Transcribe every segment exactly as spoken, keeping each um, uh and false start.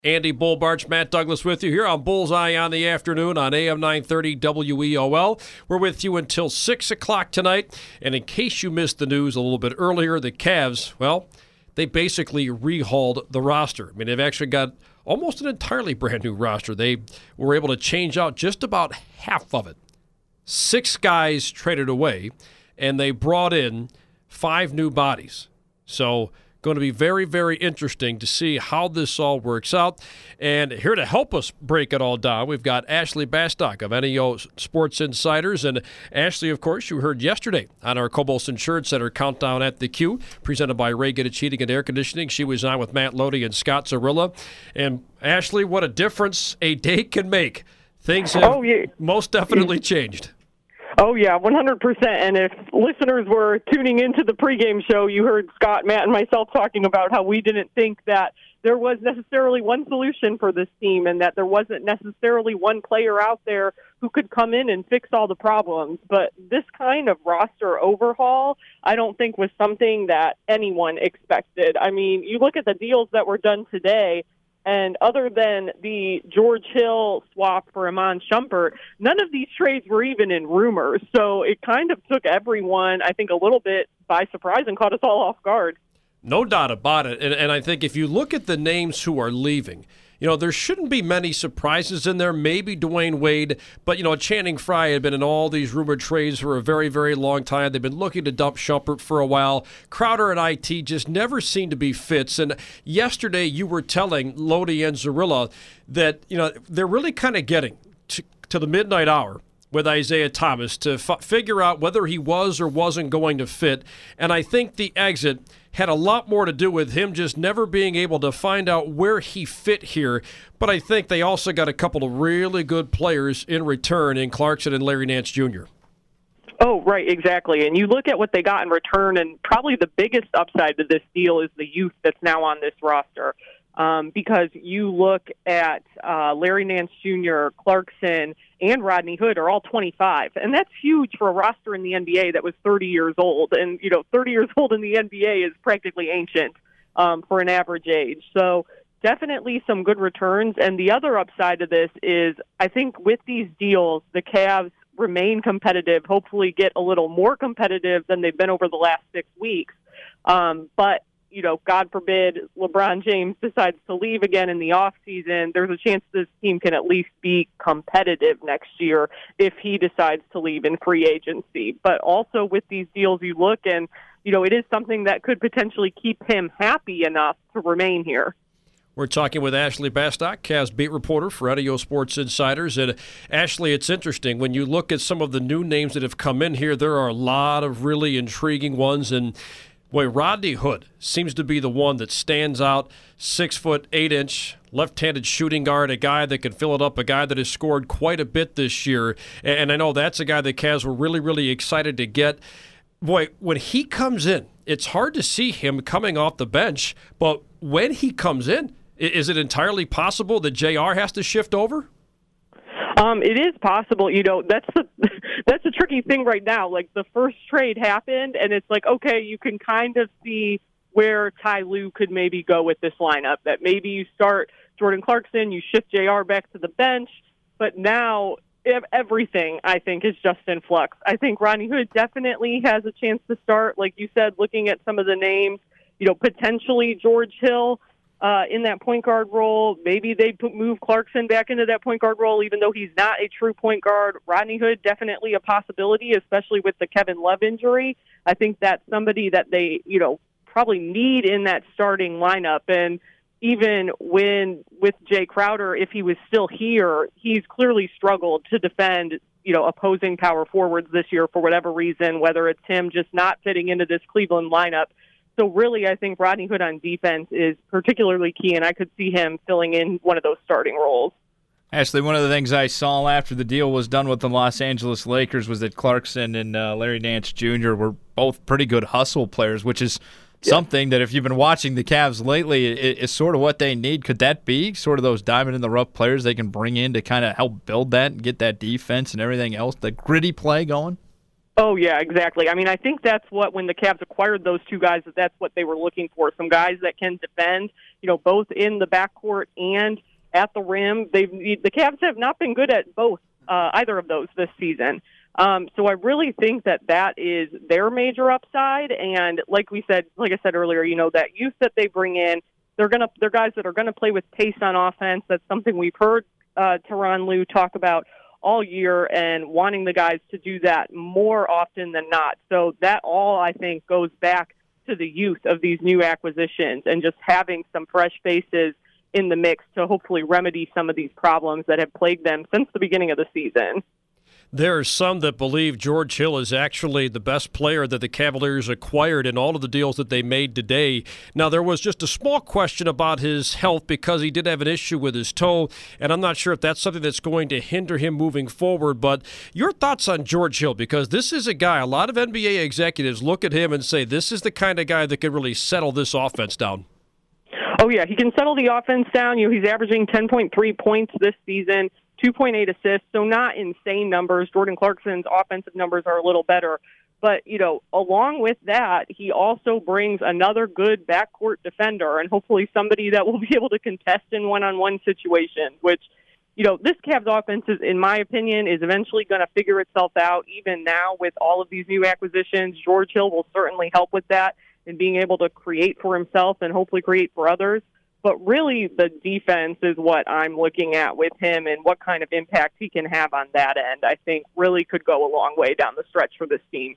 Andy Bullbarch, Matt Douglas with you here on Bullseye on the Afternoon on A M nine thirty W E O L. We're with you until six o'clock tonight. And in case you missed the news a little bit earlier, the Cavs, well, they basically rehauled the roster. I mean, they've actually got almost an entirely brand new roster. They were able to change out just about half of it. Six guys traded away, and they brought in five new bodies. So going to be very, very interesting to see how this all works out. And here to help us break it all down, we've got Ashley Bastock of N E O Sports Insiders. And Ashley, of course, you heard yesterday on our Cobos Insurance Center Countdown at the Q, presented by Ray Gittich Heating and Air Conditioning. She was on with Matt Lodi and Scott Zarilla. And Ashley, what a difference a day can make. Things have oh, yeah. most definitely changed. Oh, yeah, one hundred percent. And if listeners were tuning into the pregame show, you heard Scott, Matt, and myself talking about how we didn't think that there was necessarily one solution for this team and that there wasn't necessarily one player out there who could come in and fix all the problems. But this kind of roster overhaul, I don't think was something that anyone expected. I mean, you look at the deals that were done today, and other than the George Hill swap for Iman Shumpert, none of these trades were even in rumors. So it kind of took everyone, I think, a little bit by surprise and caught us all off guard. No doubt about it. And, and I think if you look at the names who are leaving, you know, there shouldn't be many surprises in there. Maybe Dwayne Wade, but, you know, Channing Frye had been in all these rumored trades for a very, very long time. They've been looking to dump Shumpert for a while. Crowder and I T just never seem to be fits. And yesterday you were telling Lodi and Zarilla that, you know, they're really kind of getting to, to the midnight hour with Isaiah Thomas to f- figure out whether he was or wasn't going to fit. And I think the exit had a lot more to do with him just never being able to find out where he fit here. But I think they also got a couple of really good players in return in Clarkson and Larry Nance Junior Oh, right, exactly. And you look at what they got in return, and probably the biggest upside to this deal is the youth that's now on this roster. Um, because you look at uh, Larry Nance Junior, Clarkson, and Rodney Hood are all twenty-five. And that's huge for a roster in the N B A that was thirty years old. And, you know, thirty years old in the N B A is practically ancient um, for an average age. So definitely some good returns. And the other upside of this is I think with these deals, the Cavs remain competitive, hopefully get a little more competitive than they've been over the last six weeks. Um, but you know, God forbid LeBron James decides to leave again in the offseason, there's a chance this team can at least be competitive next year if he decides to leave in free agency. But also with these deals, you look and, you know, it is something that could potentially keep him happy enough to remain here. We're talking with Ashley Bastock, Cavs beat reporter for N E O Sports Insiders. And Ashley, it's interesting. When you look at some of the new names that have come in here, there are a lot of really intriguing ones. And boy, Rodney Hood seems to be the one that stands out. Six foot, eight inch, left-handed shooting guard, a guy that can fill it up, a guy that has scored quite a bit this year. And I know that's a guy the Cavs were really, really excited to get. Boy, when he comes in, it's hard to see him coming off the bench. But when he comes in, is it entirely possible that J R has to shift over? Um, it is possible. You know, that's the that's the tricky thing right now. Like, the first trade happened, and it's like, okay, you can kind of see where Ty Lue could maybe go with this lineup. That maybe you start Jordan Clarkson, you shift J R back to the bench, but now everything, I think, is just in flux. I think Rodney Hood definitely has a chance to start. Like you said, looking at some of the names, you know, potentially George Hill, Uh, in that point guard role. Maybe they put, move Clarkson back into that point guard role, even though he's not a true point guard. Rodney Hood, definitely a possibility, especially with the Kevin Love injury. I think that's somebody that they, you know, probably need in that starting lineup. And even when with Jay Crowder, if he was still here, he's clearly struggled to defend, you know, opposing power forwards this year for whatever reason, whether it's him just not fitting into this Cleveland lineup. So really, I think Rodney Hood on defense is particularly key, and I could see him filling in one of those starting roles. Ashley, one of the things I saw after the deal was done with the Los Angeles Lakers was that Clarkson and uh, Larry Nance Junior were both pretty good hustle players, which is yeah. something that if you've been watching the Cavs lately, it, it's sort of what they need. Could that be sort of those diamond-in-the-rough players they can bring in to kind of help build that and get that defense and everything else, the gritty play going? Oh, yeah, exactly. I mean, I think that's what, when the Cavs acquired those two guys, that that's what they were looking for. Some guys that can defend, you know, both in the backcourt and at the rim. They've The Cavs have not been good at both, uh, either of those this season. Um, so I really think that that is their major upside. And like we said, like I said earlier, you know, that youth that they bring in, they're going to, they're guys that are going to play with pace on offense. That's something we've heard uh, Tyronn Lue talk about all year, and wanting the guys to do that more often than not. So that all, I think, goes back to the youth of these new acquisitions and just having some fresh faces in the mix to hopefully remedy some of these problems that have plagued them since the beginning of the season. There are some that believe George Hill is actually the best player that the Cavaliers acquired in all of the deals that they made today. Now, there was just a small question about his health because he did have an issue with his toe, and I'm not sure if that's something that's going to hinder him moving forward. But your thoughts on George Hill, because this is a guy, a lot of N B A executives look at him and say this is the kind of guy that could really settle this offense down. Oh, yeah, he can settle the offense down. You know, he's averaging ten point three points this season, two point eight assists, so not insane numbers. Jordan Clarkson's offensive numbers are a little better. But, you know, along with that, he also brings another good backcourt defender and hopefully somebody that will be able to contest in one-on-one situations, which, you know, this Cavs offense, is, in my opinion, is eventually going to figure itself out. Even now with all of these new acquisitions, George Hill will certainly help with that and being able to create for himself and hopefully create for others. But really, the defense is what I'm looking at with him and what kind of impact he can have on that end, I think really could go a long way down the stretch for this team.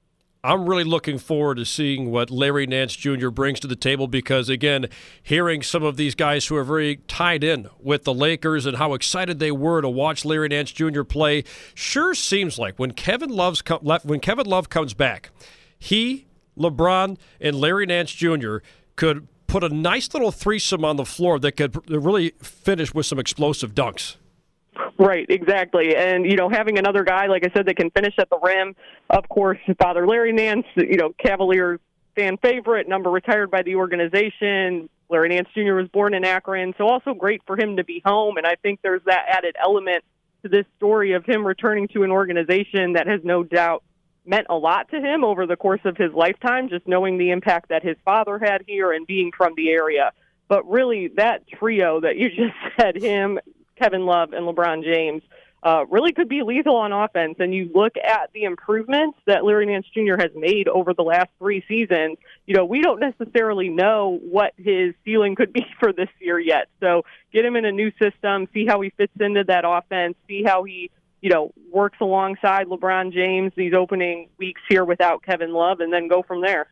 I'm really looking forward to seeing what Larry Nance Junior brings to the table because, again, hearing some of these guys who are very tied in with the Lakers and how excited they were to watch Larry Nance Junior play sure seems like when Kevin Love's com- when Kevin Love comes back, he, LeBron, and Larry Nance Junior could put a nice little threesome on the floor that could really finish with some explosive dunks. Right, exactly. And, you know, having another guy, like I said, that can finish at the rim, of course, Father Larry Nance, you know, Cavaliers fan favorite, number retired by the organization. Larry Nance Junior was born in Akron, so also great for him to be home. And I think there's that added element to this story of him returning to an organization that has no doubt meant a lot to him over the course of his lifetime, just knowing the impact that his father had here and being from the area. But really, that trio that you just said, him, Kevin Love, and LeBron James, uh, really could be lethal on offense. And you look at the improvements that Larry Nance Junior has made over the last three seasons, you know, we don't necessarily know what his ceiling could be for this year yet. So get him in a new system, see how he fits into that offense, see how he you know, works alongside LeBron James these opening weeks here without Kevin Love, and then go from there.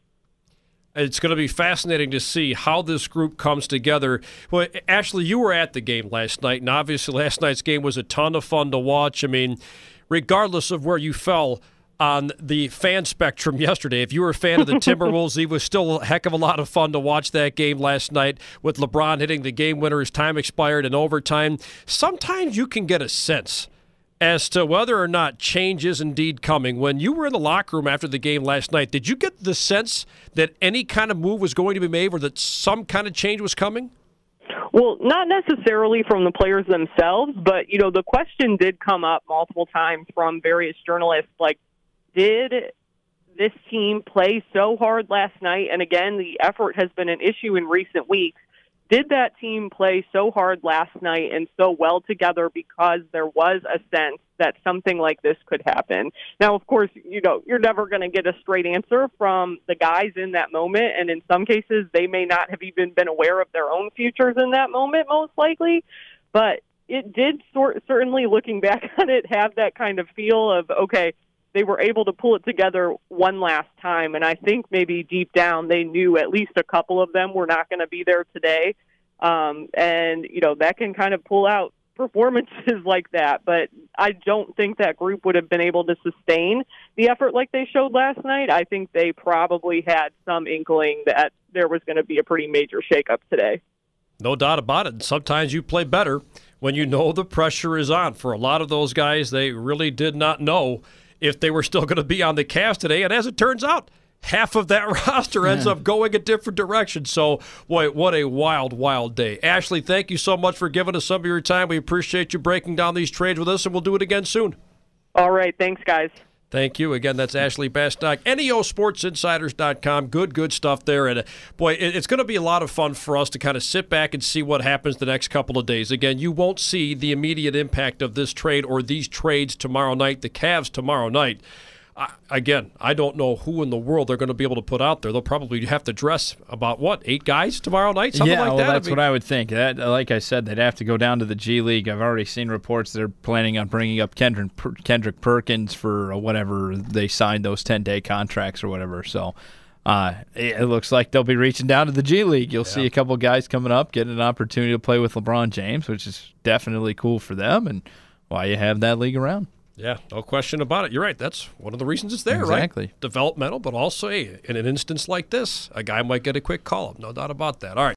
It's going to be fascinating to see how this group comes together. Well, Ashley, you were at the game last night, and obviously last night's game was a ton of fun to watch. I mean, regardless of where you fell on the fan spectrum yesterday, if you were a fan of the Timberwolves, it was still a heck of a lot of fun to watch that game last night with LeBron hitting the game winner as time expired in overtime. Sometimes you can get a sense as to whether or not change is indeed coming. When you were in the locker room after the game last night, did you get the sense that any kind of move was going to be made or that some kind of change was coming? Well, not necessarily from the players themselves, but, you know, the question did come up multiple times from various journalists, like, did this team play so hard last night? And again, the effort has been an issue in recent weeks. Did that team play so hard last night and so well together because there was a sense that something like this could happen? Now, of course, you know, you're never going to get a straight answer from the guys in that moment, and in some cases, they may not have even been aware of their own futures in that moment, most likely. But it did sort certainly, looking back on it, have that kind of feel of, okay, they were able to pull it together one last time. And I think maybe deep down they knew at least a couple of them were not going to be there today. Um, and, you know, that can kind of pull out performances like that. But I don't think that group would have been able to sustain the effort like they showed last night. I think they probably had some inkling that there was going to be a pretty major shakeup today. No doubt about it. Sometimes you play better when you know the pressure is on. For a lot of those guys, they really did not know if they were still going to be on the Cavs today. And as it turns out, half of that roster ends up going a different direction. So, boy, what a wild, wild day. Ashley, thank you so much for giving us some of your time. We appreciate you breaking down these trades with us, and we'll do it again soon. All right. Thanks, guys. Thank you. Again, that's Ashley Bastock, N E O Sports Insiders dot com. Good, good stuff there. And, uh, boy, it, it's going to be a lot of fun for us to kind of sit back and see what happens the next couple of days. Again, you won't see the immediate impact of this trade or these trades tomorrow night, the Cavs tomorrow night. I, again, I don't know who in the world they're going to be able to put out there. They'll probably have to dress about, what, eight guys tomorrow night? Something yeah, like well, that? that's I mean, what I would think. That, like I said, they'd have to go down to the G League. I've already seen reports they're planning on bringing up Kendrick, Kendrick Perkins for whatever they signed those ten-day contracts or whatever. So uh, it looks like they'll be reaching down to the G League. You'll yeah. see a couple guys coming up, getting an opportunity to play with LeBron James, which is definitely cool for them and why you have that league around. Yeah, no question about it. You're right. That's one of the reasons it's there, exactly. right? Exactly. Developmental, but also, hey, in an instance like this, a guy might get a quick call-up. No doubt about that. All right.